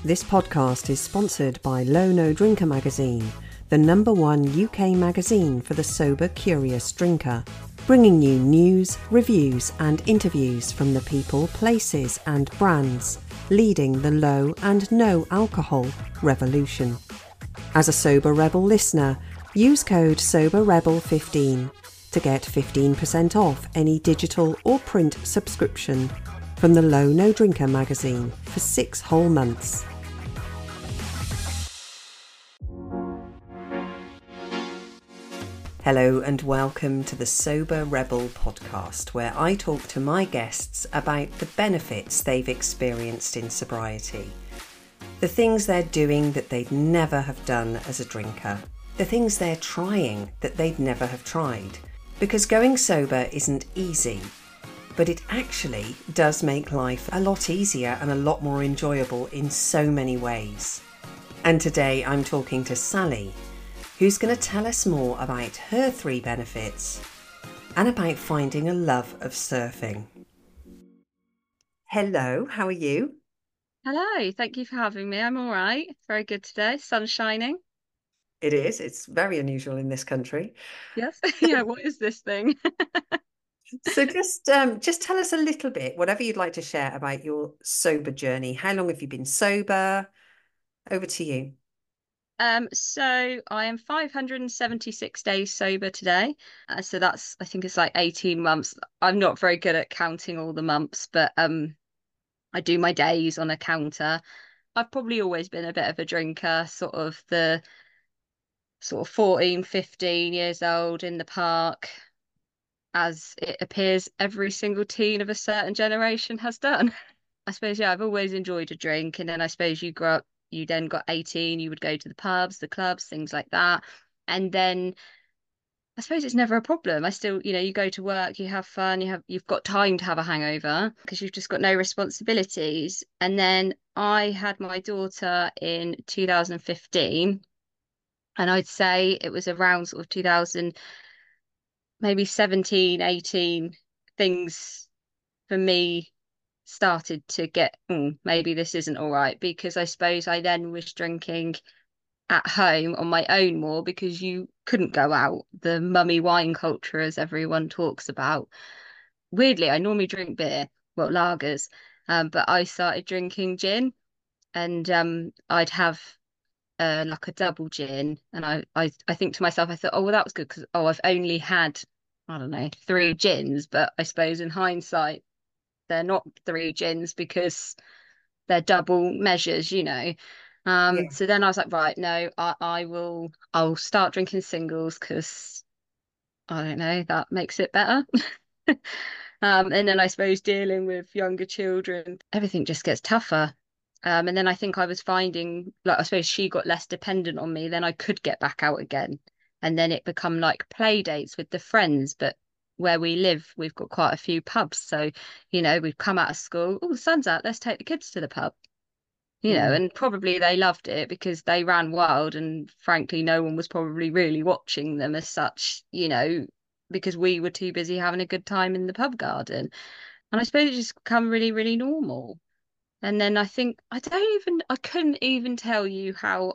This podcast is sponsored by Low No Drinker magazine, the #1 UK magazine for the sober curious drinker, bringing you news, reviews and interviews from the people, places and brands leading the low and no alcohol revolution. As a Sober Rebel listener, use code SOBERREBEL15 to get 15% off any digital or print subscription from the Low No Drinker magazine for 6 whole months. Hello and welcome to the Sober Rebel podcast, where I talk to my guests about the benefits they've experienced in sobriety, the things they're doing that they'd never have done as a drinker, the things they're trying that they'd never have tried. Because going sober isn't easy, but it actually does make life a lot easier and a lot more enjoyable in so many ways. And today I'm talking to Sally, who's going to tell us more about her 3 benefits and about finding a love of surfing. Hello, how are you? Hello, thank you for having me. I'm all right. Very good today. Sun's shining. It is. It's very unusual in this country. Yes. Yeah, what is this thing? So just tell us a little bit, whatever you'd like to share about your sober journey. How long have you been sober? Over to you. So I am 576 days sober today. So that's, I think it's like 18 months. I'm not very good at counting all the months, but I do my days on a counter. I've probably always been a bit of a drinker, sort of 14, 15 years old in the park, as it appears every single teen of a certain generation has done. I suppose, yeah, I've always enjoyed a drink. And then I suppose you grow up, you then got 18, you would go to the pubs, the clubs, things like that. And then I suppose it's never a problem. I still, you go to work, you have fun, you've got time to have a hangover because you've just got no responsibilities. And then I had my daughter in 2015, and I'd say it was around sort of 2000, maybe 17, 18, things for me started to get, maybe this isn't all right, because I suppose I then was drinking at home on my own more because you couldn't go out. The mummy wine culture, as everyone talks about. Weirdly, I normally drink beer, well, lagers, but I started drinking gin, and I'd have like a double gin, and I think to myself, I thought, oh well, that was good because I've only had, I don't know, 3 gins, but I suppose in hindsight they're not 3 gins because they're double measures. Yeah. So then I was like, right, no, I'll start drinking singles because I don't know, that makes it better. And then I suppose dealing with younger children, everything just gets tougher. And then I think I was finding, like, I suppose she got less dependent on me, then I could get back out again. And then it become like play dates with the friends. But where we live, we've got quite a few pubs. So, we've come out of school, oh, the sun's out, let's take the kids to the pub. Mm. And probably they loved it because they ran wild, and frankly, no one was probably really watching them as such, because we were too busy having a good time in the pub garden. And I suppose it just become really, really normal. And then I couldn't even tell you how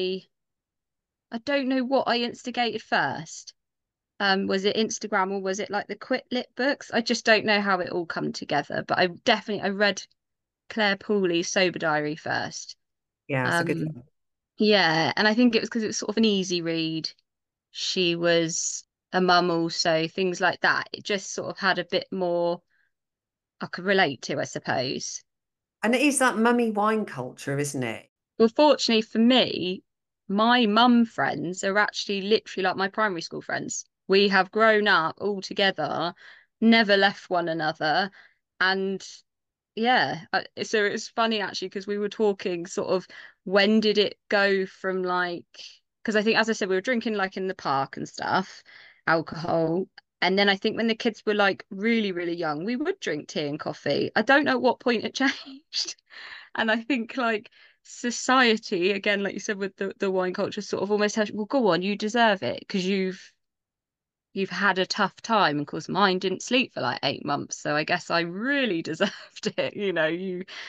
I don't know what I instigated first. Was it Instagram or was it like the Quit Lit books? I just don't know how it all come together, but I read Claire Pooley's Sober Diary first. Yeah, it's a good Um, one. yeah, and I think it was because it was sort of an easy read. She was a mum also, things like that. It just sort of had a bit more I could relate to, I suppose. And it is that mummy wine culture, isn't it? Well, fortunately for me, my mum friends are actually literally like my primary school friends. We have grown up all together, never left one another. And yeah, so it's funny actually because we were talking sort of when did it go from like, because I think, as I said, we were drinking like in the park and stuff, alcohol. And then I think when the kids were like really, really young, we would drink tea and coffee. I don't know at what point it changed. And I think like society, again, like you said, with the wine culture, sort of almost has, well, go on, you deserve it because you've had a tough time. Of course, mine didn't sleep for like 8 months, so I guess I really deserved it.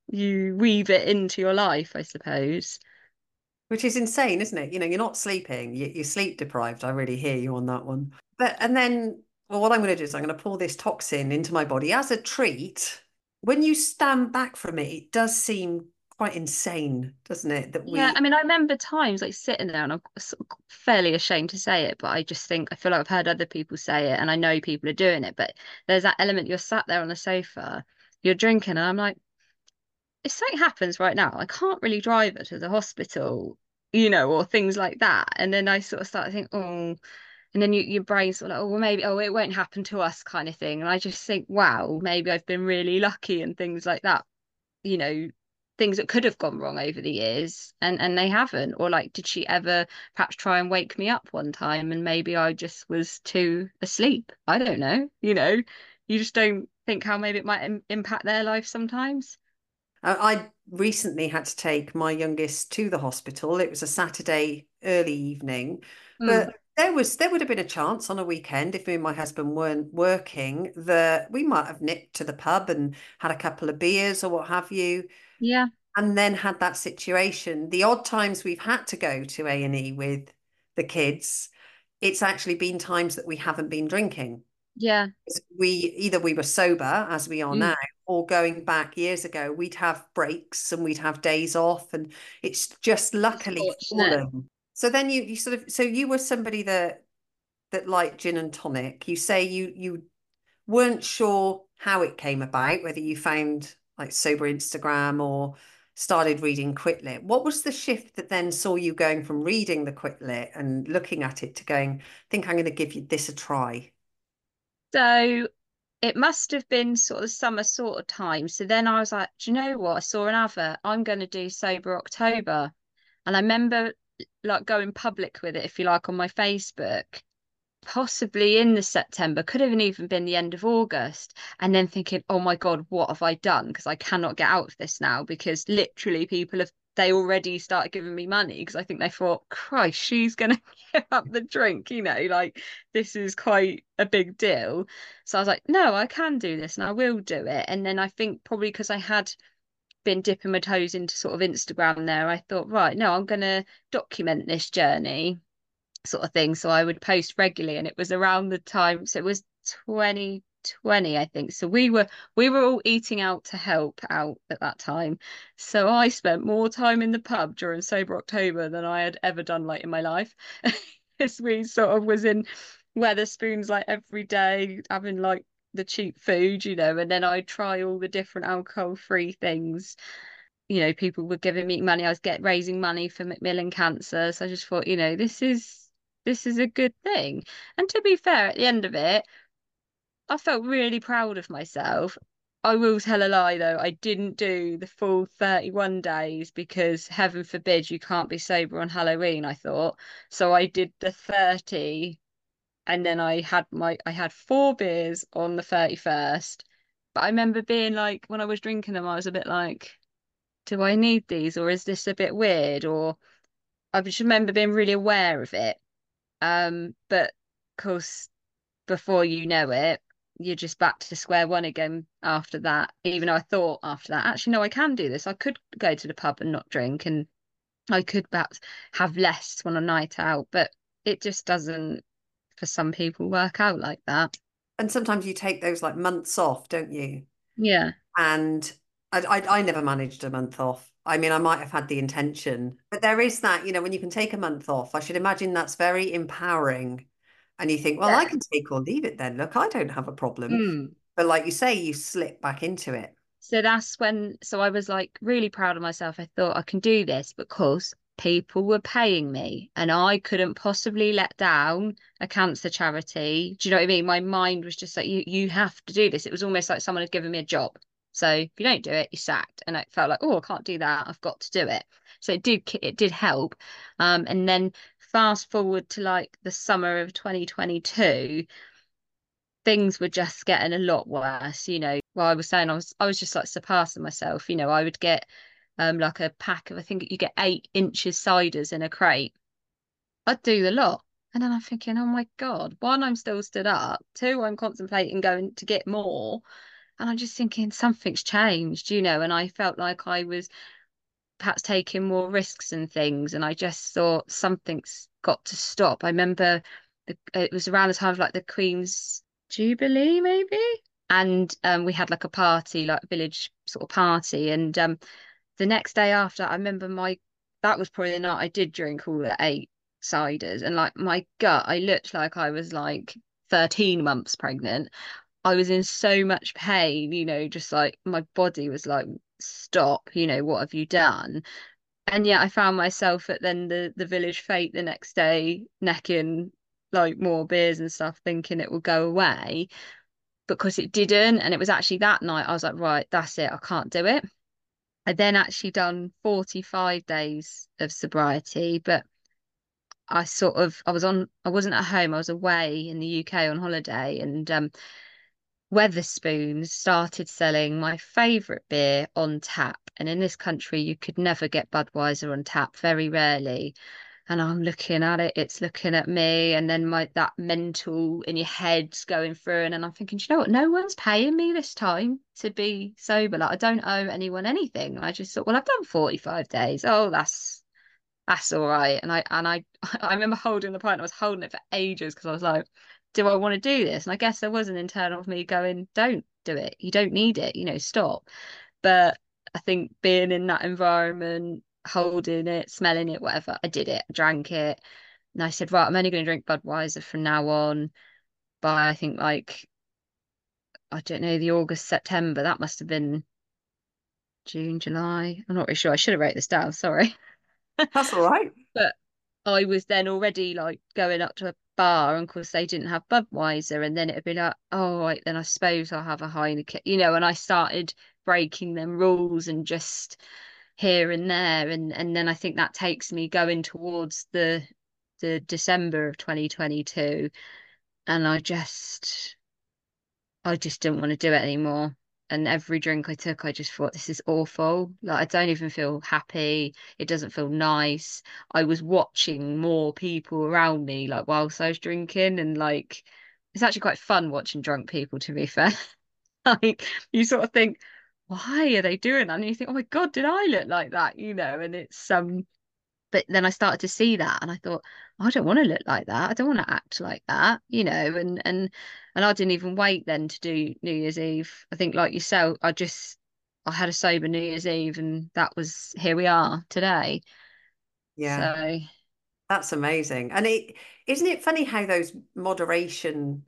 you weave it into your life, I suppose. Which is insane, isn't it? You're not sleeping, you're sleep deprived. I really hear you on that one. But, and then, well, what I'm going to do is I'm going to pour this toxin into my body as a treat. When you stand back from it, it does seem quite insane, doesn't it? That Yeah, we, I mean, I remember times like sitting there, and I'm fairly ashamed to say it, but I just think I feel like I've heard other people say it, and I know people are doing it. But there's that element, you're sat there on the sofa, you're drinking, and I'm like, if something happens right now, I can't really drive her to the hospital, or things like that. And then I sort of start to think, oh, and then your brain sort of like, oh, well, maybe, oh, it won't happen to us kind of thing. And I just think, wow, maybe I've been really lucky and things like that, you know, things that could have gone wrong over the years and they haven't. Or like, did she ever perhaps try and wake me up one time and maybe I just was too asleep? I don't know, you just don't think how maybe it might impact their life sometimes. I recently had to take my youngest to the hospital. It was a Saturday early evening, Mm. but there would have been a chance on a weekend if me and my husband weren't working that we might have nipped to the pub and had a couple of beers or what have you, Yeah, and then had that situation. The odd times we've had to go to A&E with the kids, it's actually been times that we haven't been drinking. yeah. We either we were sober as we are Mm. now, or going back years ago, we'd have breaks and we'd have days off, and it's just It's luckily fortunate. fallen. So then you sort of, so you were somebody that liked gin and tonic. You say you weren't sure how it came about, whether you found like sober Instagram or started reading Quitlet. What was the shift that then saw you going from reading the Quitlet and looking at it to going, I think I'm going to give you this a try? So it must have been sort of the summer sort of time. So then I was like, do you know what? I saw an advert. I'm going to do Sober October. And I remember like going public with it, if you like, on my Facebook, possibly in the September, could have even been the end of August. And then thinking, oh my God, what have I done? Because I cannot get out of this now because literally they already started giving me money because I think they thought, Christ, she's going to give up the drink, like this is quite a big deal. So I was like, no, I can do this and I will do it. And then I think probably because I had been dipping my toes into sort of Instagram there, I thought, right, no, I'm going to document this journey sort of thing. So I would post regularly, and it was around the time. So it was 2020, I think. So we were all eating out to help out at that time. So I spent more time in the pub during Sober October than I had ever done like in my life. As we sort of was in Weatherspoons like every day, having like the cheap food, and then I'd try all the different alcohol-free things. People were giving me money. I was raising money for Macmillan Cancer. So I just thought, this is a good thing. And to be fair, at the end of it, I felt really proud of myself. I will tell a lie though, I didn't do the full 31 days because heaven forbid you can't be sober on Halloween, I thought. So I did the 30 and then I had 4 beers on the 31st. But I remember being like, when I was drinking them, I was a bit like, do I need these or is this a bit weird? Or I just remember being really aware of it. But of course, before you know it, you're just back to square one again after that. Even though I thought after that, actually, no, I can do this. I could go to the pub and not drink, and I could perhaps have less on a night out, but it just doesn't, for some people, work out like that. And sometimes you take those like months off, don't you? Yeah. And I never managed a month off. I mean, I might have had the intention, but there is that, when you can take a month off, I should imagine that's very empowering. And you think, well, I Yeah. can take or leave it then. Look, I don't have a problem. Mm. But like you say, you slip back into it. So that's so I was like really proud of myself. I thought I can do this because people were paying me and I couldn't possibly let down a cancer charity. Do you know what I mean? My mind was just like, you have to do this. It was almost like someone had given me a job. So if you don't do it, you're sacked. And it felt like, oh, I can't do that. I've got to do it. So it did help. And then fast forward to like the summer of 2022, things were just getting a lot worse. Well, I was saying I was just like surpassing myself. I would get like a pack of, I think you get 8 inches ciders in a crate. I'd do the lot. And then I'm thinking, oh my God, one, I'm still stood up. Two, I'm contemplating going to get more. And I'm just thinking something's changed, you know, and I felt like I was perhaps taking more risks and things. And I just thought something's got to stop. I remember it was around the time of like the Queen's Jubilee, maybe. And we had like a party, like a village sort of party. And the next day after, I remember that was probably the night I did drink all the 8 ciders. And like my gut, I looked like I was like 13 months pregnant. I was in so much pain, you know, just like my body was like, stop, you know, what have you done? And yet I found myself at then the village fete the next day, necking like more beers and stuff, thinking it would go away because it didn't. And it was actually that night I was like, right, that's it, I can't do it. I then actually done 45 days of sobriety, but I wasn't at home, I was away in the UK on holiday, and Weatherspoons started selling my favourite beer on tap. And in this country, you could never get Budweiser on tap, very rarely. And I'm looking at it, it's looking at me, and then my that mental in your head's going through, and then I'm thinking, do you know what? No one's paying me this time to be sober. Like I don't owe anyone anything. And I just thought, well, I've done 45 days. Oh, that's all right. And I I remember holding the pint. I was holding it for ages because I was like, do I want to do this? And I guess there was an internal of me going, don't do it. You don't need it. You know, stop. But I think being in that environment, holding it, smelling it, whatever, I did it. I drank it. And I said, right, I'm only going to drink Budweiser from now on. By I think like I don't know, the August, September. That must have been June, July. I'm not really sure. I should have wrote this down, sorry. That's all right. But I was then already like going up to a bar, and of course they didn't have Budweiser, and then it'd be like, oh, right, then I suppose I'll have a Heineken, you know. And I started breaking them rules and just here and there, and then I think that takes me going towards the December of 2022, and I just didn't want to do it anymore. And every drink I took, I just thought, this is awful. Like, I don't even feel happy. It doesn't feel nice. I was watching more people around me, like, whilst I was drinking. And, like, it's actually quite fun watching drunk people, to be fair. Like, you sort of think, why are they doing that? And you think, oh my God, did I look like that? You know, and but then I started to see that, and I thought, I don't want to look like that. I don't want to act like that, you know. And I didn't even wait then to do New Year's Eve. I think like yourself, I had a sober New Year's Eve, and that was here we are today. Yeah, So that's amazing. And it isn't it funny how those moderation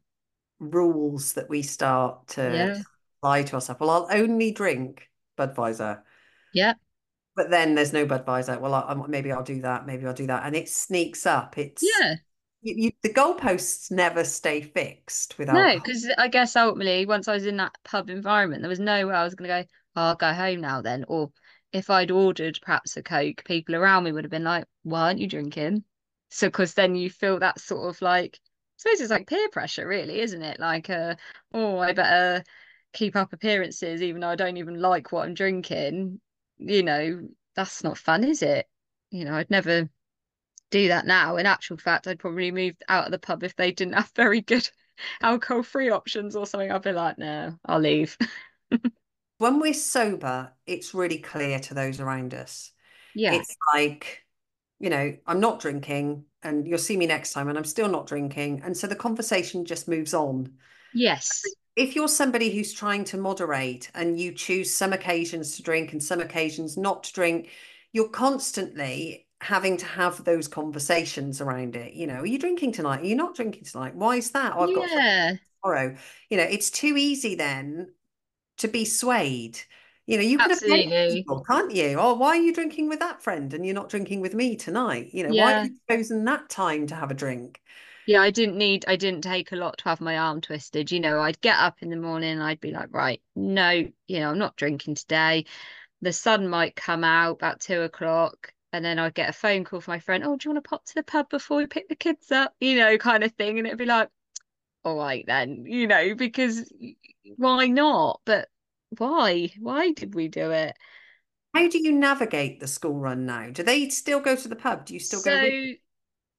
rules that we start to yeah, apply to ourselves. Well, I'll only drink Budweiser, yeah, but then there's no Budweiser. Well, maybe I'll do that. Maybe I'll do that, and it sneaks up. yeah. The goalposts never stay fixed with No, alcohol. because I guess ultimately, once I was in that pub environment, there was no way I was going to go, oh, I'll go home now then. Or if I'd ordered perhaps a Coke, people around me would have been like, why aren't you drinking? So, because then you feel that sort of like, I suppose it's like peer pressure, really, isn't it? Like, oh, I better keep up appearances, even though I don't even like what I'm drinking. You know, that's not fun, is it? You know, I'd never do that now. In actual fact, I'd probably move out of the pub if they didn't have very good alcohol-free options or something. I'd be like, no, I'll leave. When we're sober, it's really clear to those around us. Yeah. It's like, I'm not drinking, and you'll see me next time, and I'm still not drinking. And so the conversation just moves on. Yes. If you're somebody who's trying to moderate and you choose some occasions to drink and some occasions not to drink, you're constantly having to have those conversations around it. Are you drinking tonight? Are you not drinking tonight? Why is that? Oh, I've got friends Yeah. tomorrow. It's too easy then to be swayed. You can offend Absolutely. people, can't you? Oh, why are you drinking with that friend and you're not drinking with me tonight? Why have Yeah. you chosen that time to have a drink? Yeah, I didn't take a lot to have my arm twisted. You know, I'd get up in the morning and I'd be like, right, no, I'm not drinking today. The sun might come out about 2 o'clock. And then I'd get a phone call from my friend, oh, do you want to pop to the pub before we pick the kids up? Kind of thing. And it'd be like, all right then, because why not? But why? Why did we do it? How do you navigate the school run now? Do they still go to the pub? Do you still go with So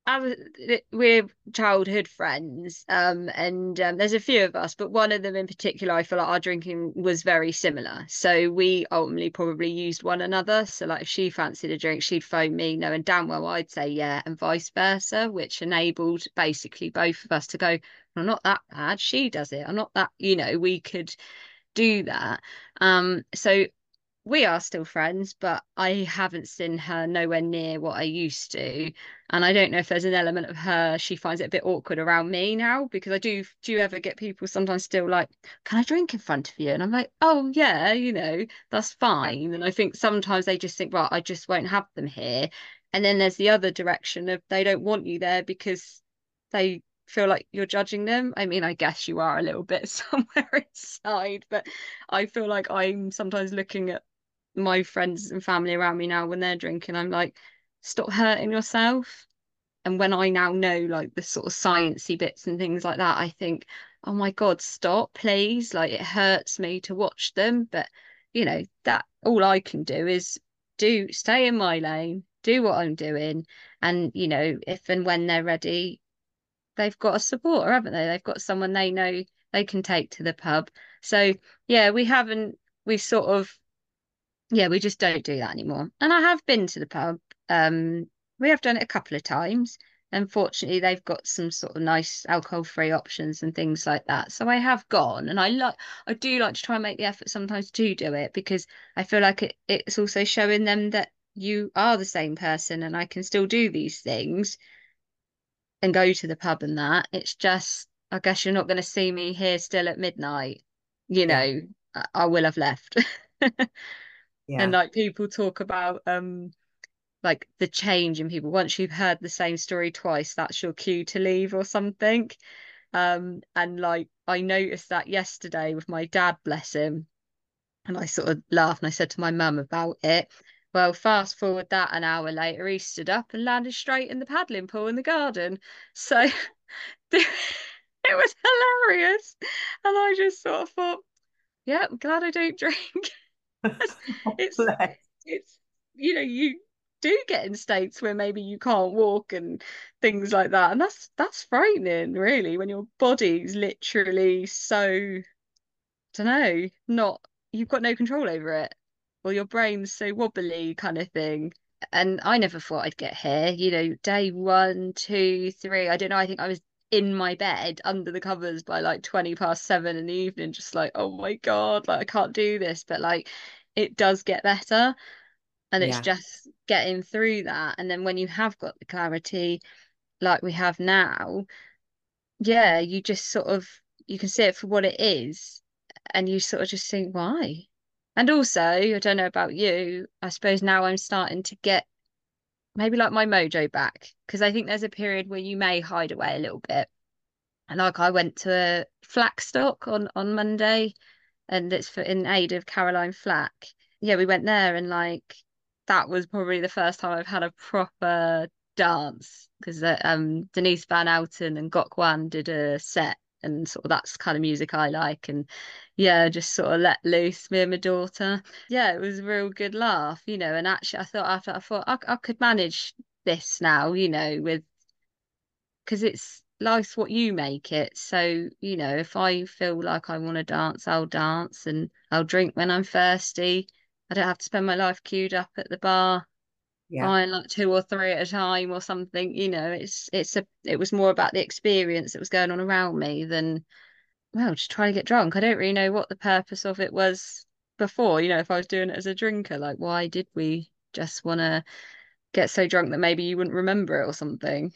we're childhood friends, and there's a few of us, but one of them in particular, I feel like our drinking was very similar. So we ultimately probably used one another. So like if she fancied a drink, she'd phone me, knowing damn well I'd say yeah, and vice versa, which enabled basically both of us to go, I'm not that bad. She does it. I'm not that, we could do that. So we are still friends, but I haven't seen her nowhere near what I used to. And I don't know if there's an element of her, she finds it a bit awkward around me now, because do you ever get people sometimes still like, can I drink in front of you? And I'm like, oh, yeah, that's fine. And I think sometimes they just think, right, I just won't have them here. And then there's the other direction of they don't want you there because they feel like you're judging them. I mean, I guess you are a little bit somewhere inside, but I feel like I'm sometimes looking at my friends and family around me now when they're drinking, I'm like, stop hurting yourself. And when I now know like the sort of sciencey bits and things like that, I think, oh my God, stop, please. Like it hurts me to watch them. But that all I can do is do stay in my lane, do what I'm doing. And, if and when they're ready, they've got a supporter, haven't they? They've got someone they know they can take to the pub. So yeah, we sort of yeah, we just don't do that anymore. And I have been to the pub. Um, we have done it a couple of times. Unfortunately, they've got some sort of nice alcohol-free options and things like that. So I have gone, and I do like to try and make the effort sometimes to do it, because I feel like it's also showing them that you are the same person, and I can still do these things and go to the pub and that. It's just, I guess you're not going to see me here still at midnight. You Yeah, know, I will have left. And yeah, like people talk about like the change in people. Once you've heard the same story twice, that's your cue to leave or something. And like I noticed that yesterday with my dad, bless him, and I sort of laughed and I said to my mum about it. Well, fast forward that an hour later, he stood up and landed straight in the paddling pool in the garden. So it was hilarious. And I just sort of thought, yeah, I'm glad I don't drink. oh, it's bless. it's you do get in states where maybe you can't walk and things like that, and that's frightening, really, when your body's literally so, don't know, not, you've got no control over it, or your brain's so wobbly kind of thing. And I never thought I'd get here, day one, two, three, I don't know, I think I was in my bed under the covers by like 20 past 7 in the evening, just like, oh my God, like I can't do this. But like it does get better, and it's Yeah, just getting through that. And then when you have got the clarity like we have now, yeah, you just sort of, you can see it for what it is, and you sort of just think, why? And also, I don't know about you, I suppose now I'm starting to get maybe like my mojo back, because I think there's a period where you may hide away a little bit. And like I went to Flackstock on Monday, and it's for in aid of Caroline Flack. Yeah, we went there, and like that was probably the first time I've had a proper dance, because Denise Van Outen and Gok Wan did a set, and sort of that's the kind of music I like. And yeah, just sort of let loose, me and my daughter. Yeah, it was a real good laugh, and actually I thought I could manage this now, with, because it's life's what you make it. So, if I feel like I want to dance, I'll dance, and I'll drink when I'm thirsty. I don't have to spend my life queued up at the bar yeah. buying like two or three at a time or something. It was more about the experience that was going on around me than, well, just trying to get drunk. I don't really know what the purpose of it was before, if I was doing it as a drinker, like why did we just want to get so drunk that maybe you wouldn't remember it or something?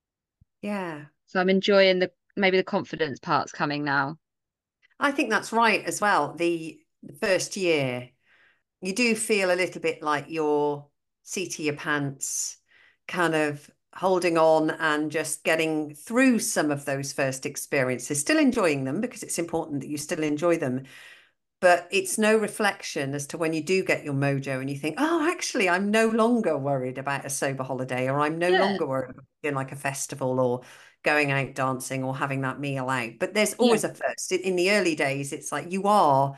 Yeah. So I'm enjoying maybe the confidence part's coming now. I think that's right as well. The first year, you do feel a little bit like you're seat of your pants, kind of holding on and just getting through some of those first experiences, still enjoying them because it's important that you still enjoy them. But it's no reflection as to when you do get your mojo and you think, oh, actually, I'm no longer worried about a sober holiday, or I'm no Yeah, longer worried about doing like a festival or going out dancing or having that meal out. But there's yeah, always a first. In the early days, it's like you are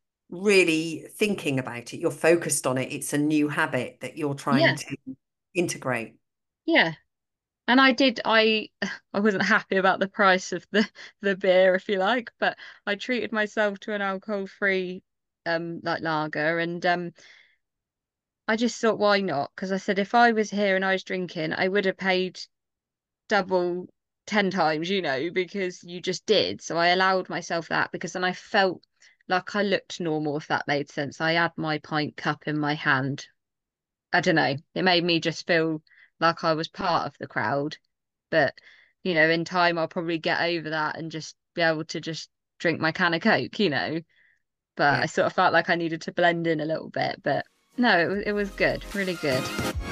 really thinking about it. You're focused on it. It's a new habit that you're trying yeah, to integrate. yeah. And I wasn't happy about the price of the beer, if you like, but I treated myself to an alcohol-free like lager, and I just thought, why not? Because I said if I was here and I was drinking, I would have paid double 10 times, because you just did. So I allowed myself that because then I felt like I looked normal, if that made sense. I had my pint cup in my hand. I don't know. It made me just feel like I was part of the crowd. But, in time I'll probably get over that and just be able to just drink my can of Coke. But Yeah. I sort of felt like I needed to blend in a little bit. But no, it was good, really good.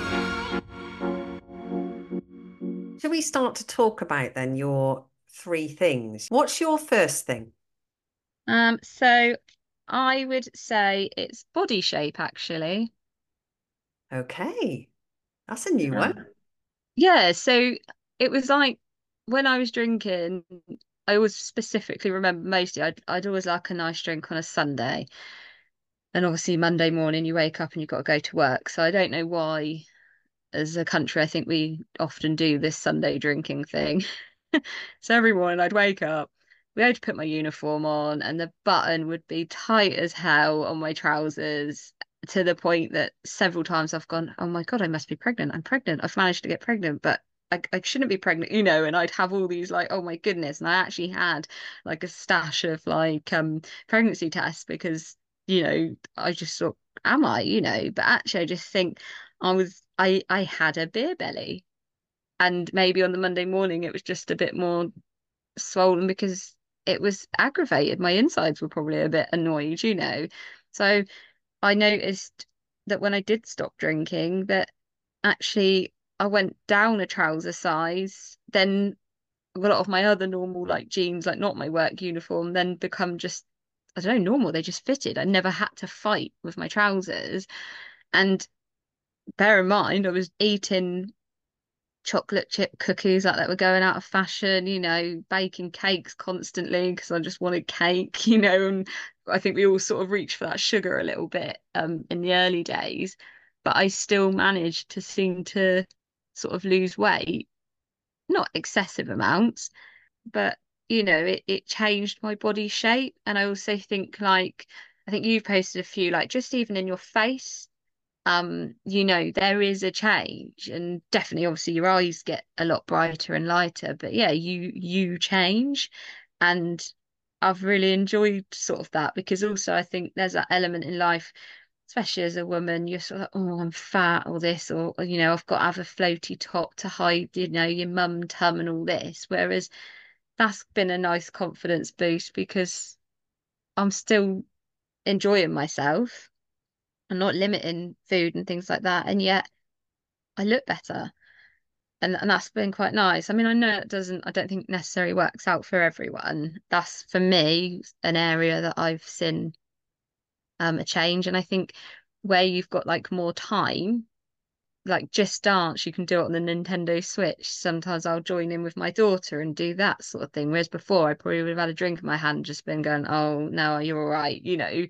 Shall we start to talk about then your three things? What's your first thing? So I would say it's body shape actually. Okay, that's a new one. Um, yeah, so it was like when I was drinking, I always specifically remember mostly I'd always like a nice drink on a Sunday. And obviously Monday morning you wake up and you've got to go to work. So I don't know why, as a country, I think we often do this Sunday drinking thing. So every morning I'd wake up, we had to put my uniform on, and the button would be tight as hell on my trousers to the point that several times I've gone, oh my God, I must be pregnant. I'm pregnant. I've managed to get pregnant, but I shouldn't be pregnant, and I'd have all these like, oh my goodness. And I actually had like a stash of like pregnancy tests because, I just thought, am I, but actually I just think I had a beer belly. And maybe on the Monday morning it was just a bit more swollen because it was aggravated. My insides were probably a bit annoyed. So I noticed that when I did stop drinking, that actually I went down a trouser size, then a lot of my other normal like jeans, like not my work uniform, then become just, I don't know, normal. They just fitted. I never had to fight with my trousers. And bear in mind, I was eating chocolate chip cookies like that were going out of fashion, baking cakes constantly because I just wanted cake, and I think we all sort of reached for that sugar a little bit in the early days, but I still managed to seem to sort of lose weight, not excessive amounts, but it changed my body shape. And I also think like I think you've posted a few like just even in your face there is a change, and definitely obviously your eyes get a lot brighter and lighter, but yeah, you change. And I've really enjoyed sort of that because also I think there's that element in life, especially as a woman, you're sort of like, oh, I'm fat or this, or I've got to have a floaty top to hide, your mum tum and all this. Whereas that's been a nice confidence boost because I'm still enjoying myself and not limiting food and things like that. And yet I look better. And that's been quite nice. I mean, I know I don't think necessarily works out for everyone. That's for me an area that I've seen a change. And I think where you've got like more time, like Just Dance, you can do it on the Nintendo Switch. Sometimes I'll join in with my daughter and do that sort of thing. Whereas before, I probably would have had a drink in my hand, just been going, "Oh no, you're all right."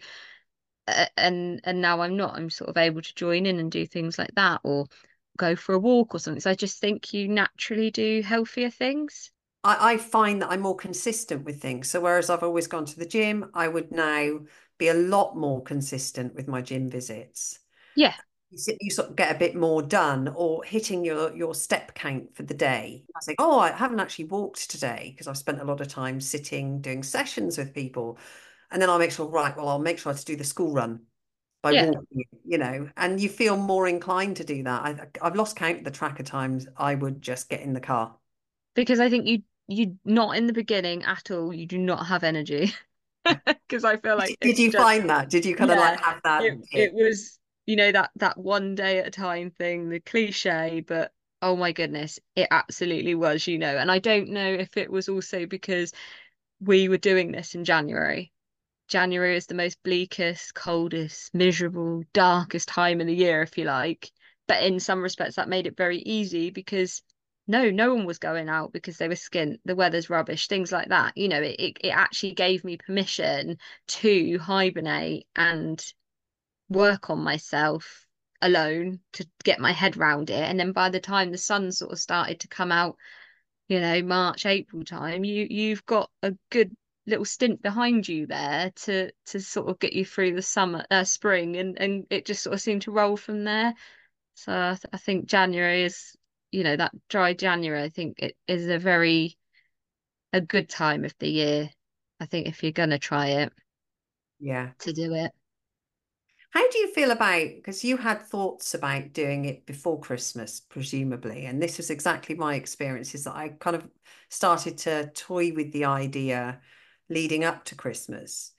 And now I'm not. I'm sort of able to join in and do things like that, or go for a walk or something. So I just think you naturally do healthier things. I find that I'm more consistent with things. So whereas I've always gone to the gym, I would now be a lot more consistent with my gym visits. Yeah, You sort of get a bit more done, or hitting your step count for the day. I think, oh, I haven't actually walked today because I've spent a lot of time sitting doing sessions with people. And then I'll make sure, right, well, I'll make sure to do the school run by yeah, walking, and you feel more inclined to do that. I've lost count of the tracker times I would just get in the car. because I think you not in the beginning at all. You do not have energy because I feel like Did it's you just find that? Did you kind of like yeah. have that It dip? was that one day at a time thing, the cliche, but oh my goodness, it absolutely was. And I don't know if it was also because we were doing this in January. January is the most bleakest, coldest, miserable, darkest time of the year, if you like. But in some respects, that made it very easy because no one was going out because they were skint, the weather's rubbish, things like that. It actually gave me permission to hibernate and work on myself alone to get my head round it. And then by the time the sun sort of started to come out, March, April time, you've got a good little stint behind you there to sort of get you through the spring, and it just sort of seemed to roll from there. So I think January is, that dry January, I think it is a good time of the year. I think if you're gonna try it, Yeah. to do it. How do you feel about, because you had thoughts about doing it before Christmas, presumably, and this was exactly my experience, is that I kind of started to toy with the idea leading up to Christmas.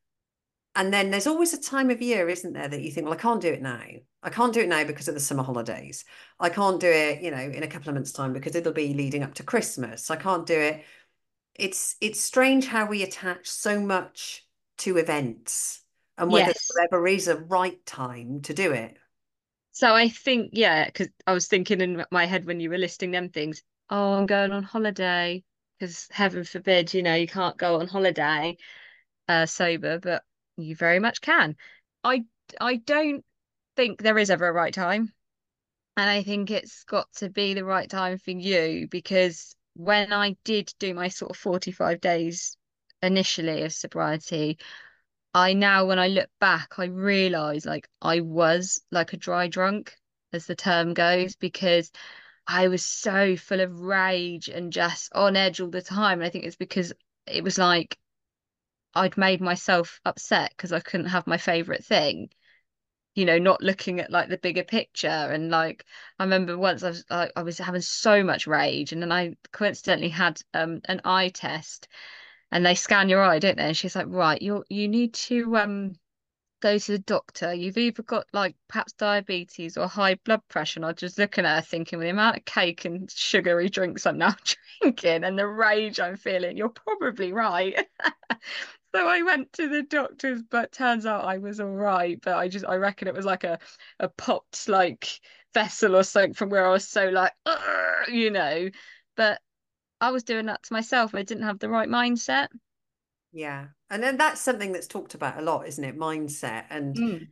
And then there's always a time of year, isn't there, that you think, well, I can't do it now. I can't do it now because of the summer holidays. I can't do it, in a couple of months' time because it'll be leading up to Christmas. I can't do it. It's strange how we attach so much to events and whether Yes. there ever is a right time to do it. So I think, yeah, because I was thinking in my head when you were listing them things, oh, I'm going on holiday, because heaven forbid, you can't go on holiday sober, but you very much can. I I don't think there is ever a right time, and I think it's got to be the right time for you, because when I did do my sort of 45 days initially of sobriety, I now, when I look back, I realize like I was like a dry drunk, as the term goes, because I was so full of rage and just on edge all the time. And I think it's because it was like I'd made myself upset because I couldn't have my favorite thing, not looking at like the bigger picture. And like I remember once I was having so much rage, and then I coincidentally had an eye test, and they scan your eye, don't they? And she's like, right, you need to go to the doctor. You've either got like perhaps diabetes or high blood pressure. And I was just looking at her thinking, with the amount of cake and sugary drinks I'm now drinking and the rage I'm feeling, you're probably right. So I went to the doctors, but turns out I was all right. But I reckon it was like a popped like vessel or something from where I was so like, "Ugh," But I was doing that to myself. I didn't have the right mindset. Yeah. And then that's something that's talked about a lot, isn't it? Mindset. And Mm.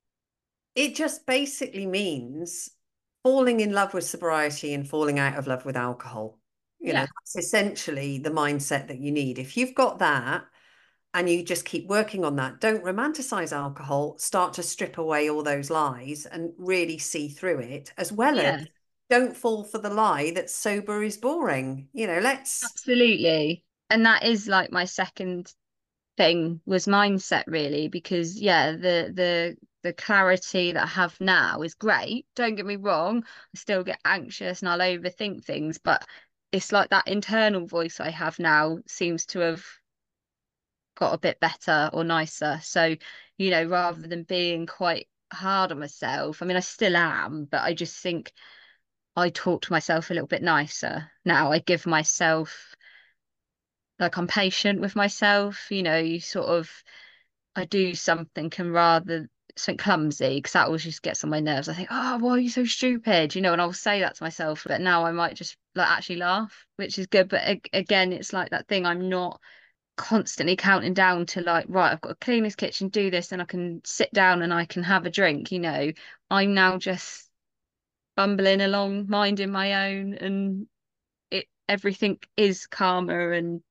it just basically means falling in love with sobriety and falling out of love with alcohol. Yeah, That's essentially the mindset that you need. If you've got that and you just keep working on that, don't romanticize alcohol, start to strip away all those lies and really see through it, as well as yeah, don't fall for the lie that sober is boring. Let's, absolutely. And that is like my second thing was mindset, really, because yeah, the clarity that I have now is great. Don't get me wrong, I still get anxious and I'll overthink things, but it's like that internal voice I have now seems to have got a bit better or nicer. So, rather than being quite hard on myself, I mean, I still am, but I just think I talk to myself a little bit nicer now. I give myself, like, I'm patient with myself, you sort of, I do something and rather something clumsy, because that always just gets on my nerves. I think, oh, why are you so stupid? And I'll say that to myself, but now I might just like actually laugh, which is good. But again, it's like that thing, I'm not constantly counting down to like, right, I've got to clean this kitchen, do this, and I can sit down and I can have a drink. I'm now just bumbling along, minding my own, and everything is calmer and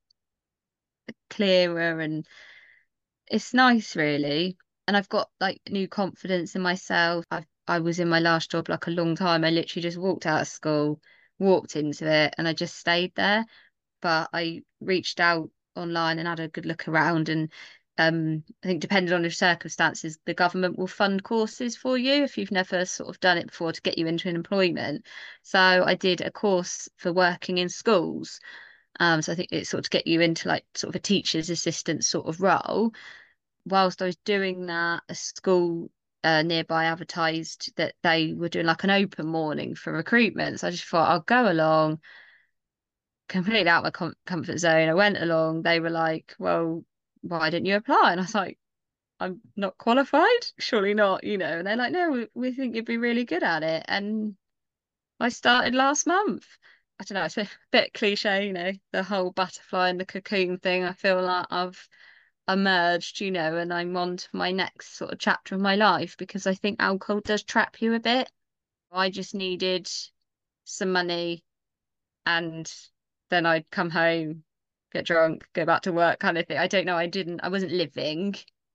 clearer, and it's nice, really. And I've got like new confidence in myself. I was in my last job like a long time. I literally just walked out of school, walked into it, and I just stayed there. But I reached out online and had a good look around, and I think depending on the circumstances, the government will fund courses for you if you've never sort of done it before, to get you into an employment. So I did a course for working in schools. So I think it's sort of to get you into like sort of a teacher's assistant sort of role. Whilst I was doing that, a school nearby advertised that they were doing like an open morning for recruitment. So I just thought I'll go along, completely out my comfort zone. I went along. They were like, "Well, why didn't you apply?" And I was like, "I'm not qualified. Surely not." And they're like, "No, we think you'd be really good at it." And I started last month. I don't know, it's a bit cliche, the whole butterfly and the cocoon thing. I feel like emerged, and I'm on to my next sort of chapter of my life, because I think alcohol does trap you a bit. I just needed some money, and then I'd come home, get drunk, go back to work kind of thing. I don't know. I wasn't living.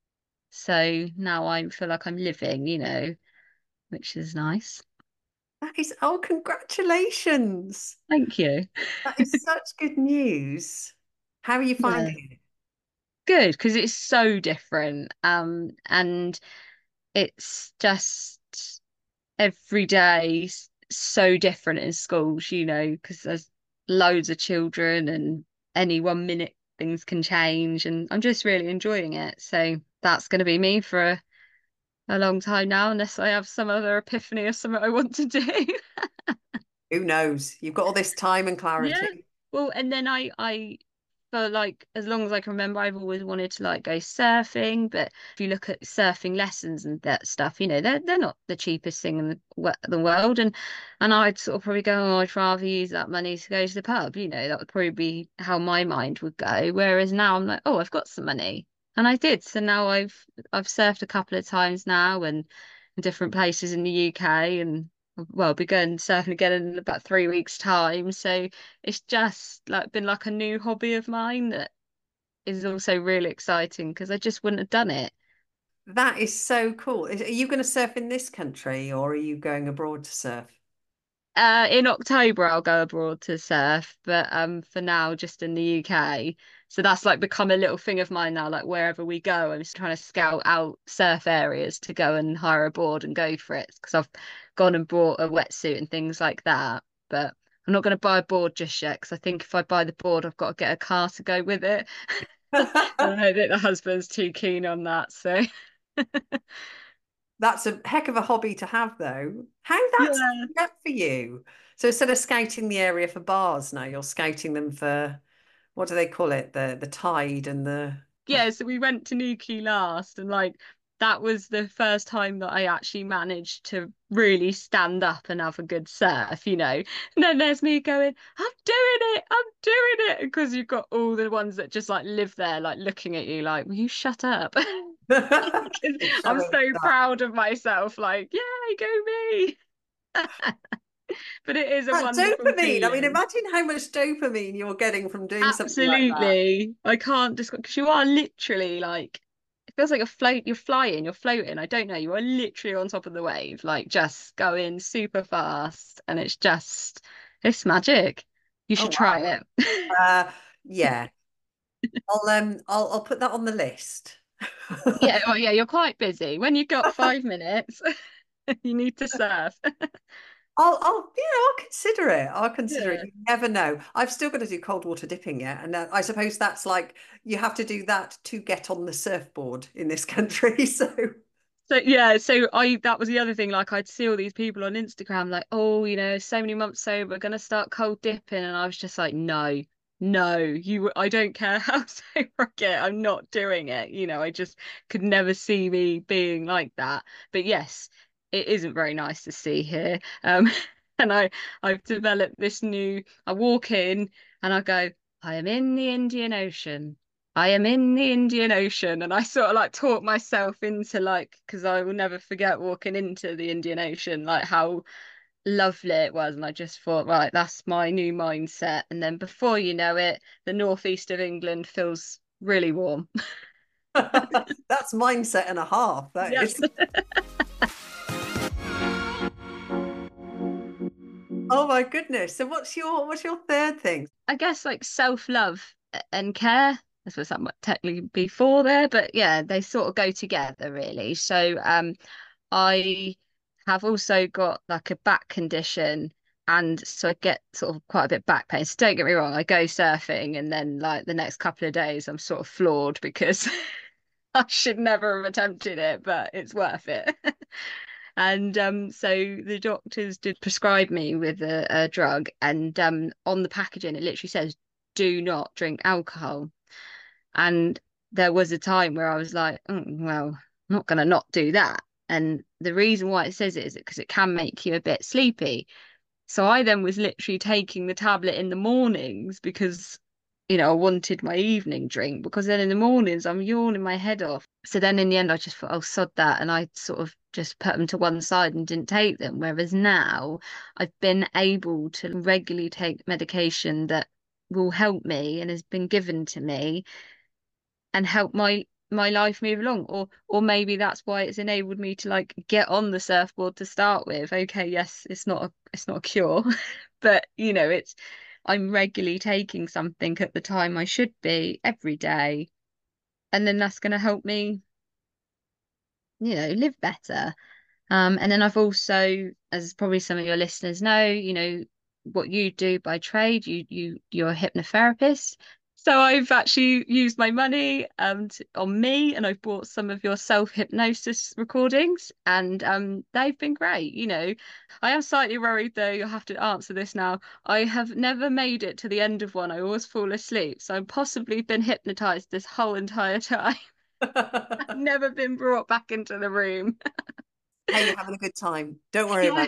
So now I feel like I'm living, which is nice. That is, oh, congratulations. Thank you. That is such good news. How are you Yeah. finding it? Good, because it's so different. And it's just every day so different in schools, because there's loads of children, and any 1 minute things can change, and I'm just really enjoying it. So that's going to be me for a long time now, unless I have some other epiphany or something I want to do. Who knows? You've got all this time and Yeah. clarity. Well, and then I for like as long as I can remember, I've always wanted to like go surfing. But if you look at surfing lessons and that stuff, they're not the cheapest thing in the world. And I'd sort of probably go, oh, I'd rather use that money to go to the pub. That would probably be how my mind would go. Whereas now I'm like, oh, I've got some money. And I did. So now I've surfed a couple of times now, and in different places in the UK, and well, I'll be going surfing again in about 3 weeks' time. So it's just like been like a new hobby of mine that is also really exciting, because I just wouldn't have done it. That is so cool. Are you going to surf in this country or are you going abroad to surf? In October I'll go abroad to surf, but for now just in the UK. So that's like become a little thing of mine now. Like wherever we go, I'm just trying to scout out surf areas to go and hire a board and go for it, because I've gone and bought a wetsuit and things like that. But I'm not going to buy a board just yet, because I think if I buy the board, I've got to get a car to go with it. And I don't think the husband's too keen on that. So That's a heck of a hobby to have, though. How that's yeah. coming up for you? So instead of scouting the area for bars now, you're scouting them for what do they call it? The tide and the Yeah, so we went to Newquay last, and like that was the first time that I actually managed to really stand up and have a good surf. And then there's me going, I'm doing it, because you've got all the ones that just like live there, like looking at you, like, will you shut up? 'Cause It's I'm showing so that. proud of myself, like, yay, go me. But it is a That wonderful dopamine. I mean, feeling. imagine how much dopamine you're getting from doing something like that. Absolutely. I can't describe, because you are literally like, it feels like you're flying, you're floating. I don't know. You are literally on top of the wave, like just going super fast. And it's magic. You Oh should wow. try it. Yeah. I'll put that on the list. Yeah, well, yeah, you're quite busy. When you've got 5 minutes, you need to surf. I'll consider it. I'll consider it. Yeah. You never know. I've still got to do cold water dipping yet, and I suppose that's like you have to do that to get on the surfboard in this country. So, So yeah, so I that was the other thing. Like I'd see all these people on Instagram, like, oh, so many months sober, gonna start cold dipping, and I was just like, no, no, I don't care how sober I get, I'm not doing it. I just could never see me being like that. But yes, it isn't very nice to see here. And I've developed this new. I walk in and I go, I am in the Indian Ocean. I am in the Indian Ocean. And I sort of like taught myself into like, because I will never forget walking into the Indian Ocean, like how lovely it was. And I just thought, right, that's my new mindset. And then before you know it, the northeast of England feels really warm. that's mindset and a half. That Yes. is. Oh my goodness. So what's your third thing? I guess like self-love and care. I suppose that might technically be four there, but yeah, they sort of go together really. So I have also got like a back condition, and so I get sort of quite a bit of back pain. So don't get me wrong, I go surfing, and then like the next couple of days I'm sort of floored, because I should never have attempted it, but it's worth it. And so the doctors did prescribe me with a drug, and on the packaging it literally says, "Do not drink alcohol." And there was a time where I was like, well, I'm not going to not do that. And the reason why it says it is because it can make you a bit sleepy. So I then was literally taking the tablet in the mornings, because I wanted my evening drink, because then in the mornings I'm yawning my head off. So then in the end, I just thought, oh, sod that. And I sort of just put them to one side and didn't take them. Whereas now I've been able to regularly take medication that will help me and has been given to me and help my life move along. Or maybe that's why it's enabled me to like get on the surfboard to start with. Okay, yes, it's not a cure, but it's I'm regularly taking something at the time I should be every day, and then that's going to help me, live better. And then I've also, as probably some of your listeners know, what you do by trade, you're a hypnotherapist. So I've actually used my money on me, and I've bought some of your self-hypnosis recordings, and they've been great. I am slightly worried though, you'll have to answer this now. I have never made it to the end of one. I always fall asleep. So I've possibly been hypnotized this whole entire time. I've never been brought back into the room. Hey, you're having a good time. Don't worry Yeah. about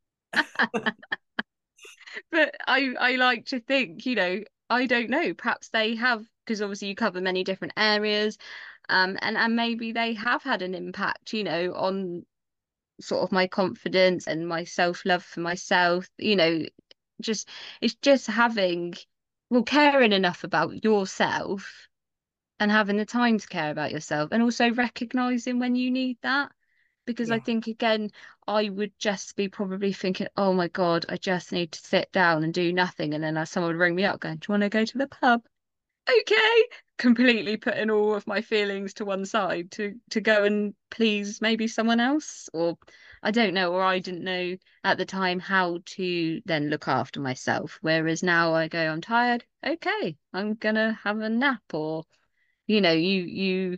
But I like to think, I don't know, perhaps they have, because obviously you cover many different areas, and maybe they have had an impact, on sort of my confidence and my self-love for myself, just it's just having, well, caring enough about yourself and having the time to care about yourself, and also recognizing when you need that. Because I it. think, again, I would just be probably thinking, oh my God, I just need to sit down and do nothing. And then someone would ring me up going, do you want to go to the pub? Okay. Completely putting all of my feelings to one side to go and please maybe someone else. Or I don't know, or I didn't know at the time how to then look after myself. Whereas now I go, I'm tired. Okay, I'm gonna have a nap. Or, you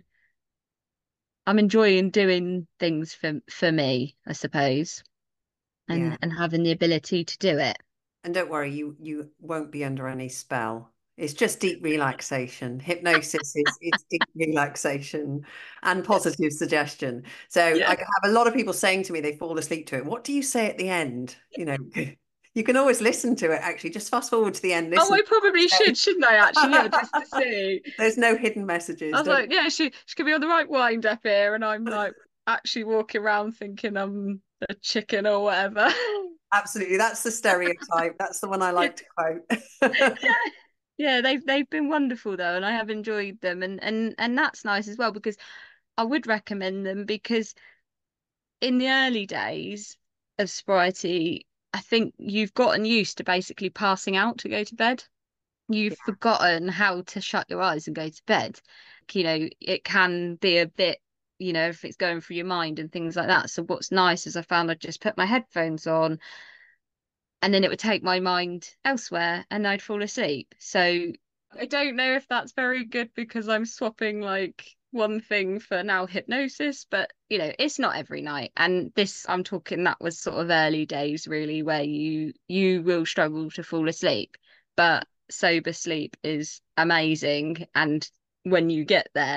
I'm enjoying doing things for me, I suppose, Yeah. and having the ability to do it. And don't worry, you won't be under any spell. It's just deep relaxation. Hypnosis is deep relaxation and positive suggestion. So I Yeah. have a lot of people saying to me they fall asleep to it. What do you say at the end? You can always listen to it actually. Just fast forward to the end, Oh, listen. I probably should, shouldn't I, actually? Yeah, just to see. There's no hidden I messages. was Don't like, yeah, she could be on the right wind up here, and I'm like actually walking around thinking I'm a chicken or whatever. absolutely. That's the stereotype. That's the one I Yeah, like to quote. yeah, they've been wonderful though, and I have enjoyed them, and that's nice as well, because I would recommend them, because in the early days of sobriety, I think you've gotten used to basically passing out to go to bed. You've forgotten how to shut your eyes and go to bed. It can be a bit, if it's going through your mind and things like that. So what's nice is I found I'd just put my headphones on, and then it would take my mind elsewhere and I'd fall asleep. So I don't know if that's very good, because I'm swapping like one thing for now hypnosis, but it's not every night. And this, I'm talking, that was sort of early days really, where you will struggle to fall asleep, but sober sleep is amazing. And when you get there,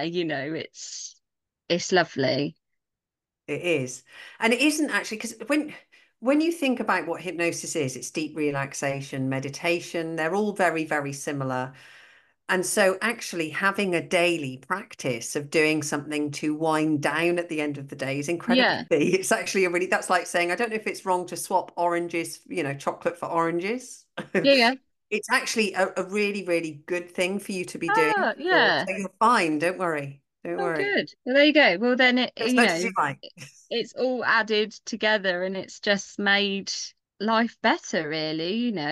it's lovely. It is. And it isn't actually because when you think about what hypnosis is, it's deep relaxation, meditation, they're all very, very similar. And so actually having a daily practice of doing something to wind down at the end of the day is incredibly Yeah. key. It's actually a really, that's like saying, I don't know if it's wrong to swap oranges, chocolate for oranges. Yeah, yeah. It's actually a really, really good thing for you to be doing. Oh, So yeah. you're fine. Don't worry. Don't Oh, worry. good. Well, there you go. Well, then As much as you like. it's all added together, and it's just made life better, really,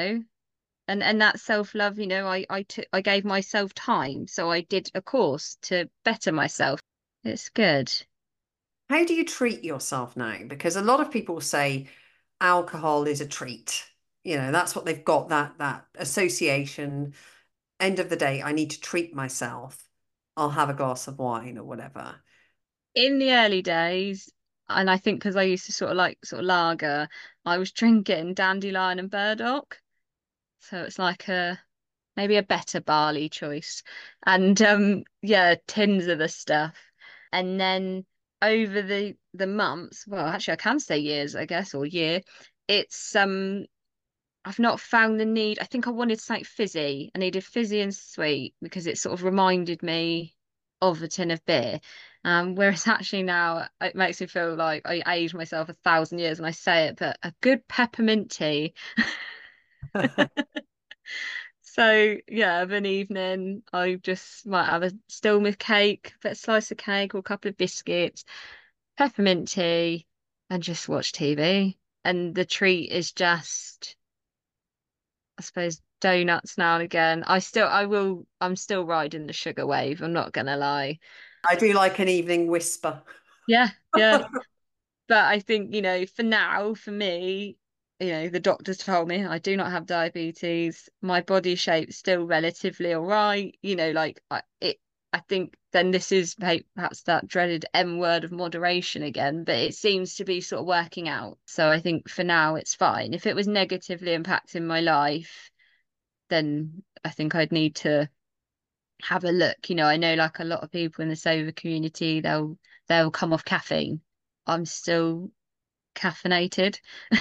and that self-love, I gave myself time, so I did a course to better myself. It's good. How do you treat yourself now? Because a lot of people say alcohol is a treat. That's what they've got, that association. End of the day, I need to treat myself. I'll have a glass of wine or whatever. In the early days, and I think because I used to sort of like sort of lager, I was drinking Dandelion and Burdock, so it's like a maybe a better barley choice. And yeah, tins of the stuff. And then over the months, well, actually I can say years, I guess, or year, it's I've not found the need. I think I wanted something fizzy. I needed fizzy and sweet because it sort of reminded me of a tin of beer. Whereas actually now it makes me feel like I aged myself 1,000 years when I say it, but a good peppermint tea. So yeah, of an evening, I just might have a still with cake, a slice of cake or a couple of biscuits, peppermint tea, and just watch TV. And the treat is just, I suppose, donuts now and again. I'm still riding the sugar wave. I'm not gonna lie. I do like an evening whisper. Yeah, yeah. But I think, for now, for me, the doctors told me I do not have diabetes. My body shape's still relatively all right. I think then this is perhaps that dreaded M word of moderation again, but it seems to be sort of working out. So I think for now it's fine. If it was negatively impacting my life, then I think I'd need to have a look. I know like a lot of people in the sober community, they'll come off caffeine. I'm still caffeinated.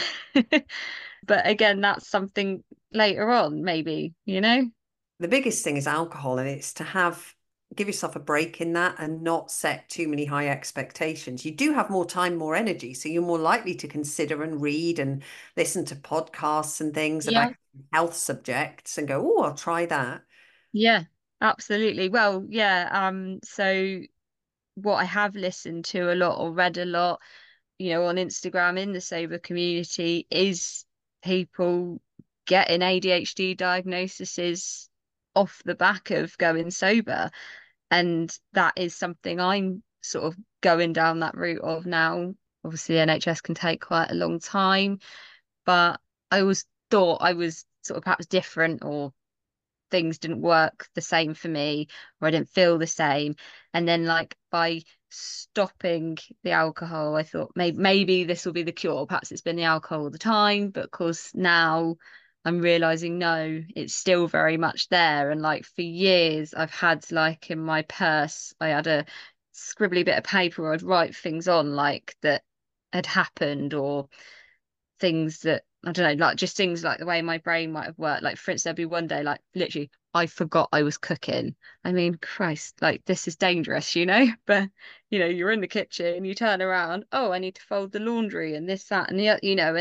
But again, that's something later on, maybe. The biggest thing is alcohol, and it's to give yourself a break in that and not set too many high expectations. You do have more time, more energy, so you're more likely to consider and read and listen to podcasts and things about Yeah, health subjects and go, oh, I'll try that. yeah, absolutely. Well, yeah, so what I have listened to a lot or read a lot, on Instagram in the sober community is people getting ADHD diagnoses off the back of going sober. And that is something I'm sort of going down that route of now. Obviously, NHS can take quite a long time, but I always thought I was sort of perhaps different, or things didn't work the same for me, or I didn't feel the same. And then, like, by stopping the alcohol, I thought maybe this will be the cure. Perhaps it's been the alcohol all the time, but of course now I'm realizing no, it's still very much there. And like for years, I've had like in my purse, I had a scribbly bit of paper where I'd write things on like that had happened, or things that I don't know, like just things like the way my brain might have worked. Like, for instance, there'd be one day, like, literally, I forgot I was cooking. I mean, Christ, like, this is dangerous. But, you're in the kitchen, you turn around, oh, I need to fold the laundry and this, that, and the other,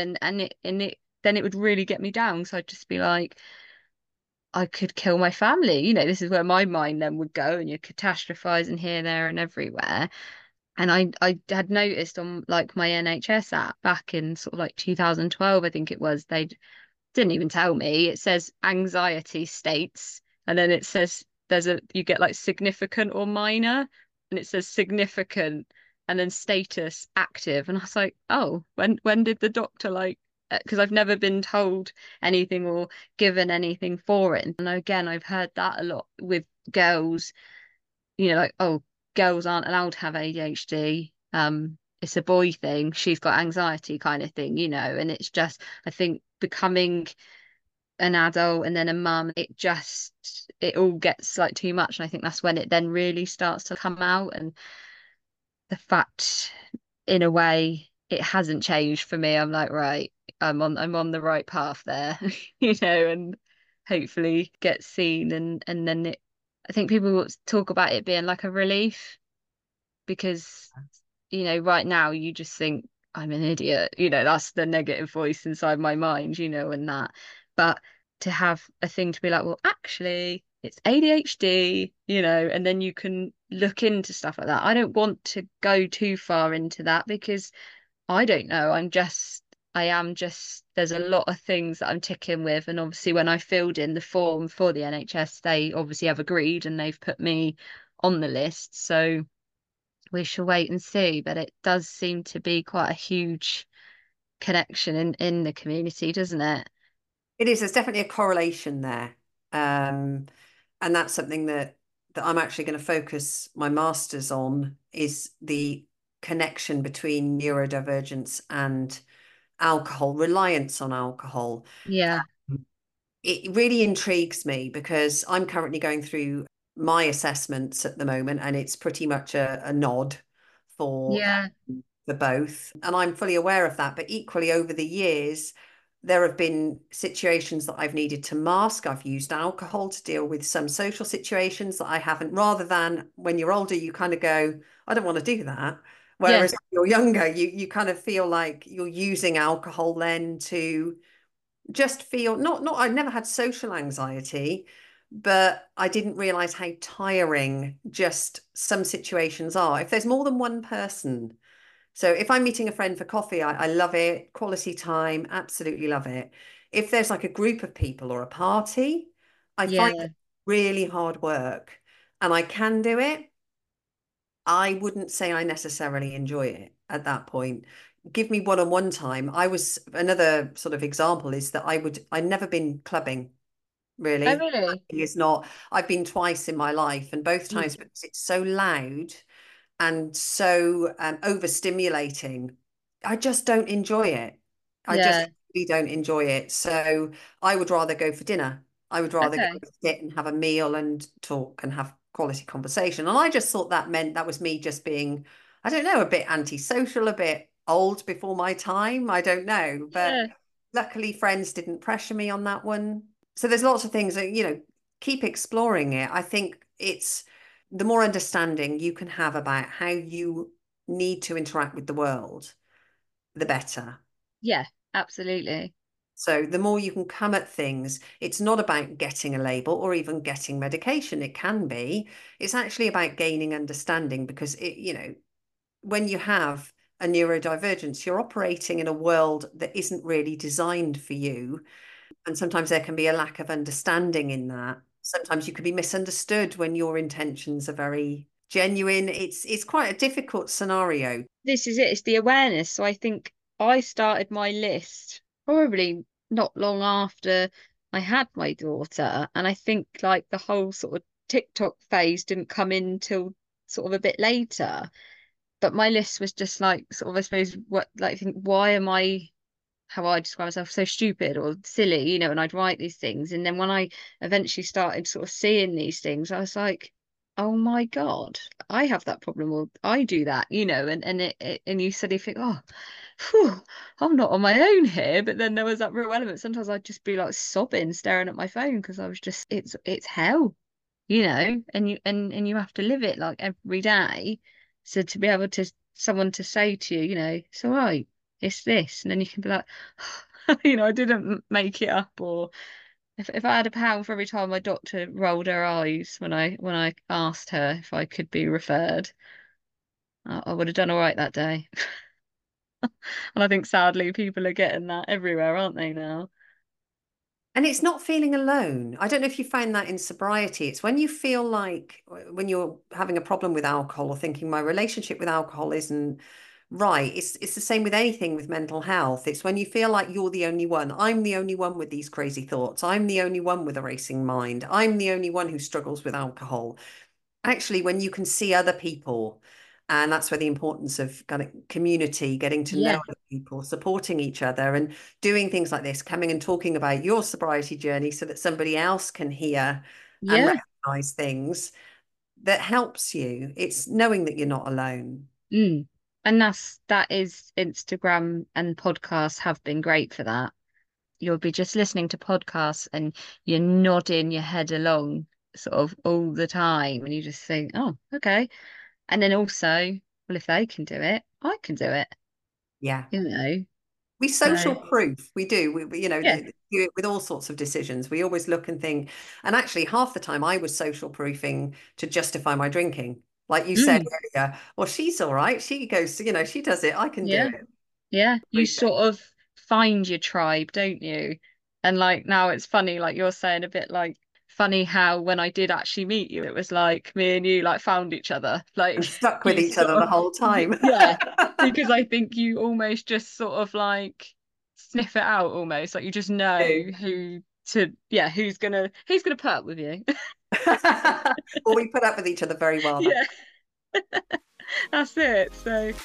then it would really get me down. So I'd just be like, I could kill my family. This is where my mind then would go, and you're catastrophizing here, there, and everywhere. And I had noticed on like my NHS app back in sort of like 2012, I think it was, they didn't even tell me. It says anxiety states, and then it says you get like significant or minor, and it says significant, and then status active. And I was like, oh, when did the doctor like? Because I've never been told anything or given anything for it. And again, I've heard that a lot with girls, like, oh, girls aren't allowed to have ADHD. It's a boy thing. She's got anxiety kind of thing. And it's just, I think becoming an adult and then a mum, it all gets like too much. And I think that's when it then really starts to come out. And the fact, in a way, it hasn't changed for me. I'm like, right, I'm on the right path there, and hopefully get seen, and then I think people talk about it being like a relief, because right now you just think I'm an idiot. That's the negative voice inside my mind, and that. But to have a thing to be like, well, actually, it's ADHD, and then you can look into stuff like that. I don't want to go too far into that because I don't know. There's a lot of things that I'm ticking with. And obviously, when I filled in the form for the NHS, they obviously have agreed and they've put me on the list. So we shall wait and see. But it does seem to be quite a huge connection in the community, doesn't it? It is. There's definitely a correlation there. Um, and that's something that I'm actually going to focus my master's on is the connection between neurodivergence and alcohol, reliance on alcohol. Yeah. It really intrigues me because I'm currently going through my assessments at the moment, and it's pretty much a nod for Yeah. for both. And I'm fully aware of that. But equally, over the years, There have been situations that I've needed to mask. I've used alcohol to deal with some social situations that I haven't, rather than when you're older, you kind of go, I don't want to do that. Yeah. Whereas when you're younger, you kind of feel like you're using alcohol then to just feel not I never had social anxiety, but I didn't realize how tiring just some situations are. If there's more than one person, so if I'm meeting a friend for coffee, I love it. Quality time, absolutely love it. If there's like a group of people or a party, I find Yeah. it really hard work, and I can do it. I wouldn't say I necessarily enjoy it at that point. Give me one-on-one time. I was another sort of example is that I'd never been clubbing Oh, really. really? Is not, I've been twice in my life, and both Mm. times because it's so loud and so overstimulating. I just don't enjoy it. I just Yeah. really don't enjoy it. So I would rather go for dinner. I would rather go Okay. sit and have a meal and talk and have quality conversation. And I just thought that meant that was me just being, I don't know, a bit antisocial, a bit old before my time. I don't know. But Yeah. luckily, friends didn't pressure me on that one. So there's lots of things that, keep exploring it. I think it's the more understanding you can have about how you need to interact with the world, the better. Yeah. Absolutely. So the more you can come at things, it's not about getting a label or even getting medication. It can be. It's actually about gaining understanding because when you have a neurodivergence, you're operating in a world that isn't really designed for you. And sometimes there can be a lack of understanding in that. Sometimes you could be misunderstood when your intentions are very genuine. It's quite a difficult scenario. This is it. It's the awareness. So I think I started my list probably not long after I had my daughter. And I think like the whole sort of TikTok phase didn't come in till sort of a bit later. But my list was just like sort of, I suppose, what like think, why am I how I describe myself so stupid or silly, and I'd write these things. And then when I eventually started sort of seeing these things, I was like, oh my God, I have that problem, or I do that, and you suddenly think, oh, phew, I'm not on my own here. But then there was that real element. Sometimes I'd just be like sobbing, staring at my phone because I was just, it's hell, and you have to live it like every day. So to be able to someone to say to you, it's all right, it's this, and then you can be like, I didn't make it up. Or if I had a pound for every time my doctor rolled her eyes when I asked her if I could be referred, I would have done all right that day. And I think sadly people are getting that everywhere, aren't they now? And it's not feeling alone. I don't know if you find that in sobriety. It's when you feel like when you're having a problem with alcohol or thinking my relationship with alcohol isn't right. It's the same with anything with mental health. It's when you feel like you're the only one. I'm the only one with these crazy thoughts. I'm the only one with a racing mind. I'm the only one who struggles with alcohol. Actually, when you can see other people, and that's where the importance of kind of community, getting to know Yeah. other people, supporting each other, and doing things like this, coming and talking about your sobriety journey so that somebody else can hear and Yeah. recognize things that helps you. It's knowing that you're not alone. Mm. And that is Instagram and podcasts have been great for that. You'll be just listening to podcasts and you're nodding your head along sort of all the time, and you just think, oh, okay. And then also, well, if they can do it, I can do it, Yeah. you know. We So social proof. We do. yeah. Do it with all sorts of decisions. We always look and think. And actually, half the time I was social proofing to justify my drinking. Like you said Mm, earlier, well, she's all right. She goes, she does it. I can do yeah. it Yeah. You every day. sort of find your tribe, don't you? And like now it's funny, like you're saying, a bit like funny how when I did actually meet you, it was like me and you like found each other. And Like stuck with you each sort other the of whole time. yeah. Because I think you almost just sort of like sniff it out almost. Like you just know Do. who's gonna put up with you. Well, we put up with each other very well. Yeah, that's it. So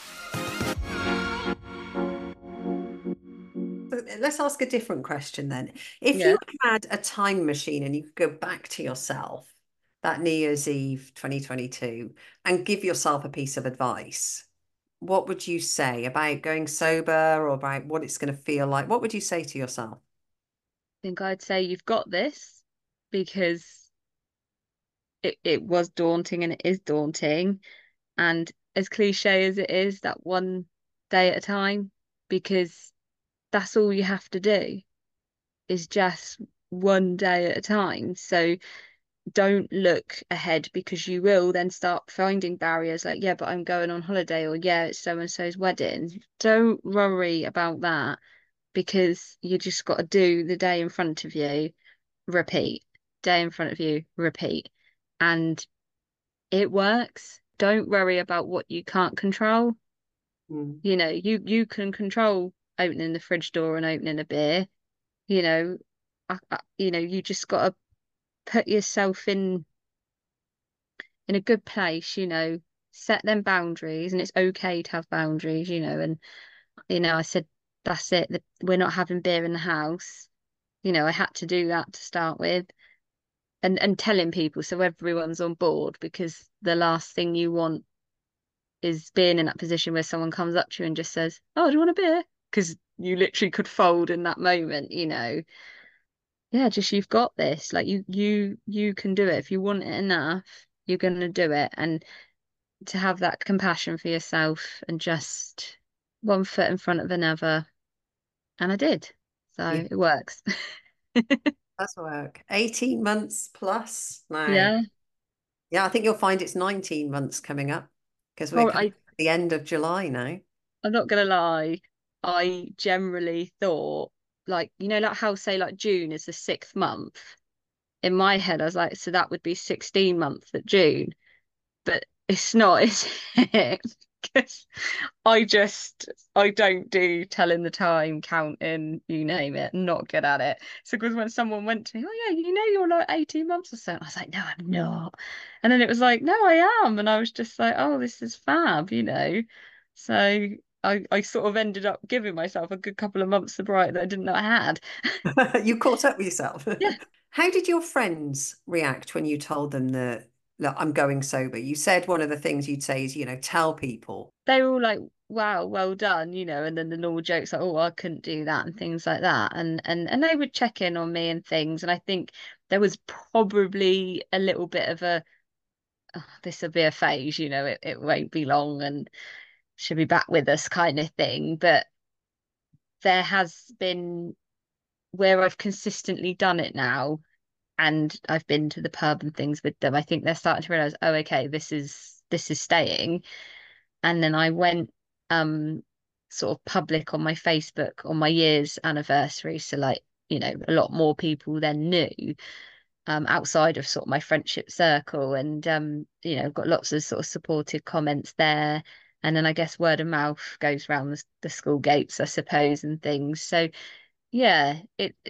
Let's ask a different question then. If you yeah. had a time machine and you could go back to yourself that New Year's Eve 2022 and give yourself a piece of advice, what would you say about going sober or about what it's going to feel like? What would you say to yourself? Think I'd say you've got this because it was daunting and it is daunting. And as cliche as it is, that one day at a time, because that's all you have to do is just one day at a time. So don't look ahead because you will then start finding barriers like, yeah, but I'm going on holiday, or yeah, it's so and so's wedding. Don't worry about that because you just got to do the day in front of you, repeat, day in front of you, repeat. And it works. Don't worry about what you can't control. Mm. You can control opening the fridge door and opening a beer. You know, you just got to put yourself in a good place. Set them boundaries, and it's okay to have boundaries. And I said that's it. We're not having beer in the house. I had to do that to start with, and telling people so everyone's on board because the last thing you want is being in that position where someone comes up to you and just says, "Oh, do you want a beer?" Because you literally could fold in that moment. Yeah, just you've got this. Like you can do it. If you want it enough, you're gonna do it. And to have that compassion for yourself and just one foot in front of another. And I did. Yeah, So it works. that's work. 18 months plus now. Yeah. Yeah, I think you'll find it's 19 months coming up because we're Well, coming at the end of July now. I'm not gonna lie. I generally thought like how say like June is the sixth month. In my head, I was like, so that would be 16 months at June. But it's not, is it? Because I don't do telling the time, counting, you name it, not good at it. So because when someone went to me, oh yeah, you're like 18 months or so, I was like, no, I'm not. And then it was like, no, I am. And I was just like, oh, this is fab. So I sort of ended up giving myself a good couple of months sobriety that I didn't know I had. You caught up with yourself. Yeah. How did your friends react when you told them that, look, I'm going sober? You said one of the things you'd say is, tell people. They were all like, wow, well done. And then the normal jokes like, oh, I couldn't do that and things like that. And they would check in on me and things. And I think there was probably a little bit of a, oh, this will be a phase, it won't be long and she'll be back with us kind of thing. But there has been where I've consistently done it now and I've been to the pub and things with them, I think they're starting to realize, oh, okay, this is staying. And then I went sort of public on my Facebook on my year's anniversary. So like, a lot more people then knew outside of sort of my friendship circle. And got lots of sort of supportive comments there. And then I guess word of mouth goes around the school gates, I suppose, and things. So yeah,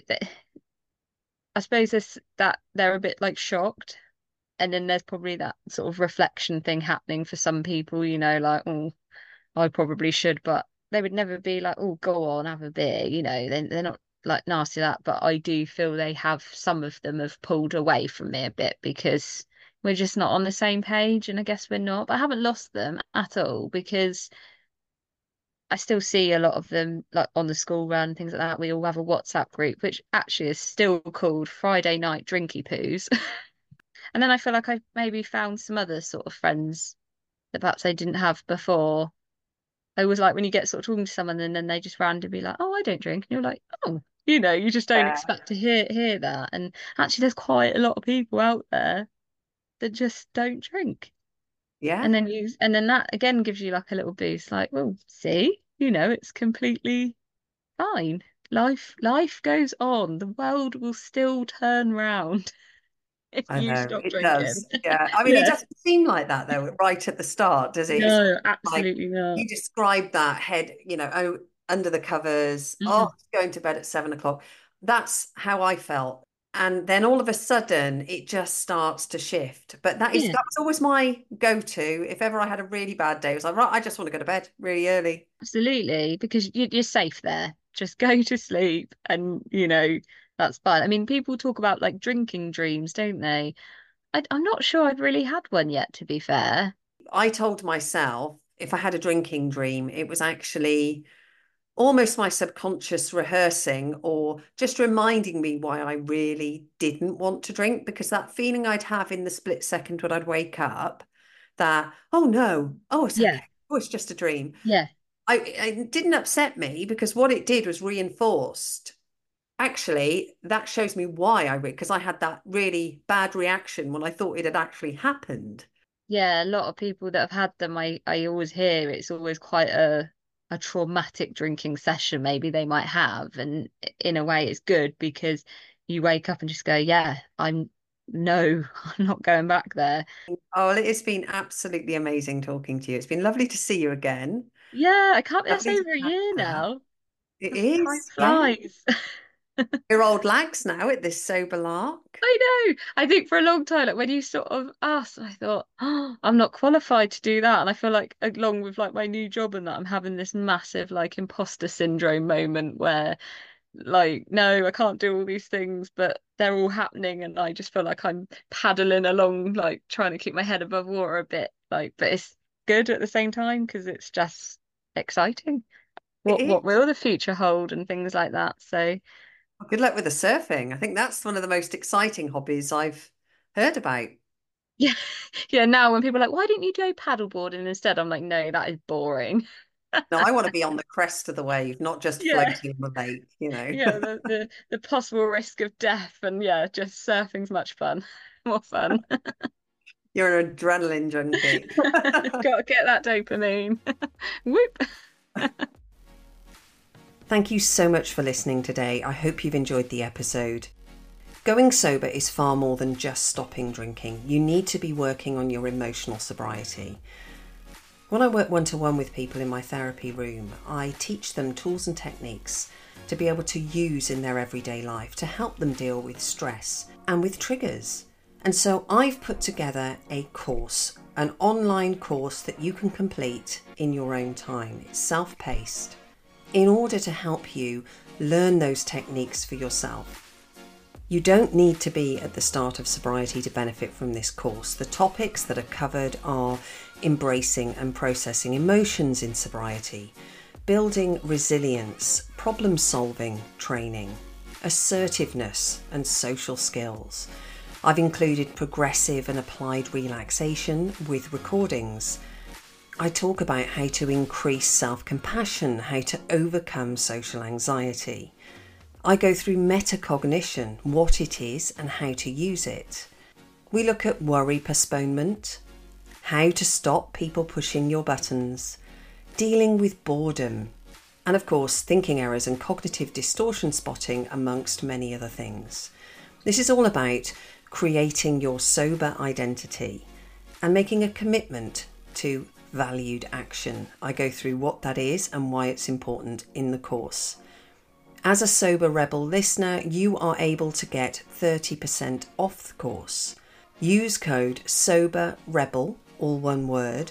I suppose that they're a bit like shocked. And then there's probably that sort of reflection thing happening for some people, like, oh, I probably should, but they would never be like, oh, go on, have a beer. They're not like nasty that, but I do feel some of them have pulled away from me a bit because we're just not on the same page. And I guess we're not, but I haven't lost them at all because I still see a lot of them like on the school run, things like that. We all have a WhatsApp group, which actually is still called Friday Night Drinky Poos. And then I feel like I've maybe found some other sort of friends that perhaps I didn't have before. I was like when you get sort of talking to someone and then they just randomly like, oh, I don't drink, and you're like, oh, you just don't Yeah. expect to hear that. And actually, there's quite a lot of people out there that just don't drink, Yeah. and then that again gives you like a little boost, like, well, see, it's completely fine. Life goes on. The world will still turn round if I you know stop it drinking. does. Yeah. I mean, it Yeah. doesn't seem like that though, right at the start, does it? It's No, like absolutely not. you described that head, oh, under the covers, oh, Mm. going to bed at 7 o'clock. That's how I felt. And then all of a sudden it just starts to shift. But Yeah. that was always my go-to. If ever I had a really bad day, it was like, right, I just want to go to bed really early. Absolutely, because you're safe there. Just go to sleep and, that's fine. I mean, people talk about like drinking dreams, don't they? I'm not sure I've really had one yet, to be fair. I told myself if I had a drinking dream, it was actually almost my subconscious rehearsing or just reminding me why I really didn't want to drink, because that feeling I'd have in the split second when I'd wake up that, oh no, oh, it's Yeah, okay. Oh, it's just a dream. yeah, It didn't upset me because what it did was reinforced. Actually, that shows me why because I had that really bad reaction when I thought it had actually happened. yeah. A lot of people that have had them, I always hear it's always quite a traumatic drinking session maybe they might have, and in a way it's good because you wake up and just go, yeah, I'm no, I'm not going back there. Oh, well, it's been absolutely amazing talking to you. It's been lovely to see you again. Yeah, I can't be that's Lovely to over a catch year up. now. It Time is, yeah. flies. We're old lags now at this sober lark. I know. I think for a long time, like when you sort of asked, I thought, oh, I'm not qualified to do that. And I feel like along with like my new job and that, I'm having this massive like imposter syndrome moment where like, no, I can't do all these things, but they're all happening. And I just feel like I'm paddling along, like trying to keep my head above water a bit. Like, but it's good at the same time because it's just exciting. It What is. will the future hold and things like that. So Well, good luck with the surfing. I think that's one of the most exciting hobbies I've heard about. yeah, yeah. Now when people are like, why didn't you go paddleboarding instead? I'm like, no, that is boring. No, I want to be on the crest of the wave, not just Yeah, floating on the lake, you know. yeah. The possible risk of death and yeah, just surfing's much fun, more fun. You're an adrenaline junkie. Got to get that dopamine. Whoop. Thank you so much for listening today. I hope you've enjoyed the episode. Going sober is far more than just stopping drinking. You need to be working on your emotional sobriety. When I work one-to-one with people in my therapy room, I teach them tools and techniques to be able to use in their everyday life to help them deal with stress and with triggers. And so I've put together a course, an online course that you can complete in your own time. It's self-paced in order to help you learn those techniques for yourself. You don't need to be at the start of sobriety to benefit from this course. The topics that are covered are embracing and processing emotions in sobriety, building resilience, problem-solving training, assertiveness and social skills. I've included progressive and applied relaxation with recordings. I talk about how to increase self-compassion, how to overcome social anxiety. I go through metacognition, what it is and how to use it. We look at worry postponement, how to stop people pushing your buttons, dealing with boredom, and of course thinking errors and cognitive distortion spotting, amongst many other things. This is all about creating your sober identity and making a commitment to valued action. I go through what that is and why it's important in the course. As a Sober Rebel listener, you are able to get 30% off the course. Use code SOBERREBEL, all one word,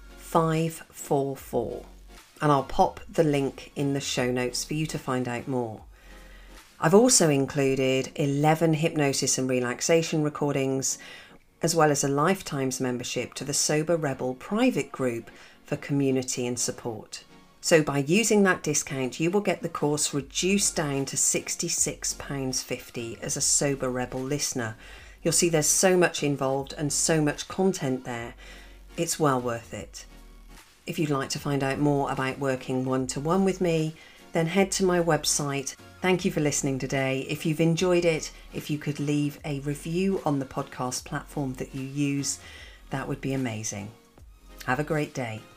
544. And I'll pop the link in the show notes for you to find out more. I've also included 11 hypnosis and relaxation recordings, as well as a lifetime's membership to the Sober Rebel private group for community and support. So by using that discount, you will get the course reduced down to £66.50 as a Sober Rebel listener. You'll see there's so much involved and so much content there. It's well worth it. If you'd like to find out more about working one-to-one with me, then head to my website. Thank you for listening today. If you've enjoyed it, if you could leave a review on the podcast platform that you use, that would be amazing. Have a great day.